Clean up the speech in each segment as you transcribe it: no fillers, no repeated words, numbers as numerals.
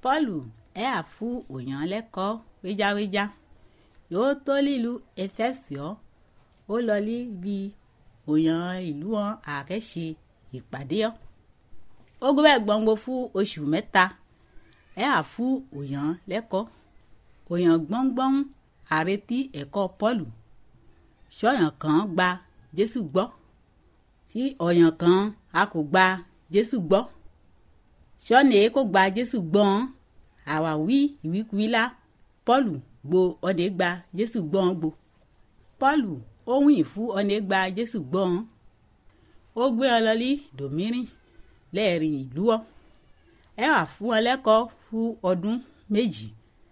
Pọ́ọ̀lù ẹ̀ à fún òyàn lẹ́kọ̀ọ́ wéjáwéjá yóò tó lílu Éfésìọ́ ó lọ bí òyàn ìlú wọn àkẹ́ṣe ìpàdé ọ́ ó gbé gbọ̀ngbò fún oṣù mẹ́ta ẹ̀ à fún òyàn lẹ́kọ̀ọ́ òyàn gbọ́ngbọ́n àrètí ẹ̀kọ́ Pọ́ọ̀lù ṣọ́yàn kan gba Jésù gbọ́ tí ọ̀yàn kan a kò gba Jésù gbọ́ ṣọ́nà kò gba Jésù gbọ́n àwa wí ìwíkuwílá Pọ́ọ̀lù gbo ọ̀nà gba Jésù gbọ́n gbo Pọ́ọ̀lù ó wìn fún ọ̀nà gba Jésù gbọ́n ó gbé ọ lọlí dòmírìn lẹ́ẹ̀rin ìlú ọ ẹ wà fún ọ lẹ́kọ̀ọ́ fún ọdún méjì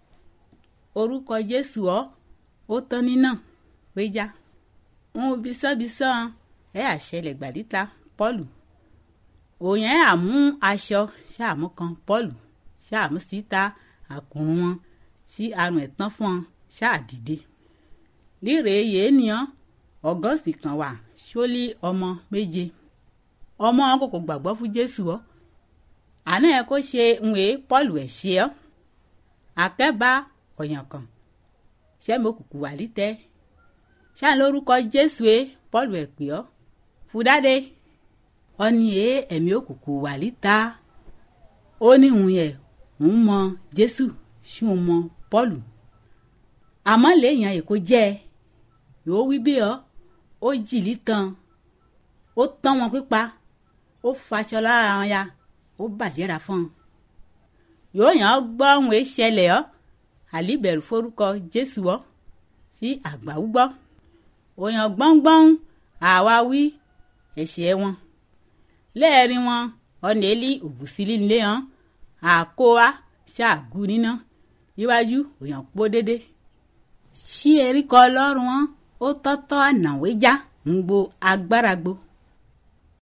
orúkọ Jésù ó tán nínà péjá òun bisán ẹ àṣẹlẹ̀ gbàdíta Pọ́ọ̀lù òyìn ẹ àmú aṣọ ṣáàmú kan Pọ́ọ̀lù ṣáàmú síta àkùnrùn wọn sí àrùn ẹ̀tàn fún wọn ṣáàdìde líre yéé nìyàn ọgọ́sì kan wà ṣólí ọmọ méje ọmọ kòkò gbàgbọ́ fún Jésù àná ẹ kó ṣe ìwé Pọ́ọ̀lù ẹ̀ ṣe ọ́ àkẹ́bá ọ̀yàn kan ṣẹ́mi òkùnkùn wà lítẹ́ ṣáà lórúkọ Jésù Pọ́ọ̀lù ẹ̀ pè ọ́ fúdáde ọ̀nì ẹ̀mí òkùnkùn wà líta ó ní òun yẹ òun mọ Jésù ṣé òun mọ Pọ́ọ̀lù àmọ́ lèèyàn èkó jẹ́ yóò wí bí ó jìlí tán ó tán wọn pípa ó faṣọ lára wọn ya ó bàjẹ́ra fún un yóò yàn ọ́ gbọ́ òun ṣẹlẹ̀ àlíbẹ̀rù forúkọ Jésù sí àgbàwúgbọ́ òyàn gbọ́ngbọ́n àwa wí ẹ̀ṣẹ̀ wọn lẹ́ẹ̀rin wọn ọ̀nà èlì ògùsílì ńlẹ̀ hàn àkóa ṣáàgù níná níwájú òyàn pọ́ dédé sí eríkọ Ọlọ́run wọn ó tọ́tọ́ ànàwéjá ń gbo agbára gbo